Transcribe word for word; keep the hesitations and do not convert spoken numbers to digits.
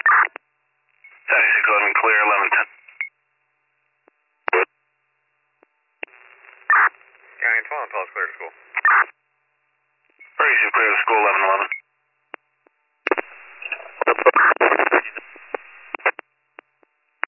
seventy-six eleven clear, eleven ten. County twelve, Impulse clear to school. thirty-two clear to school, eleven eleven.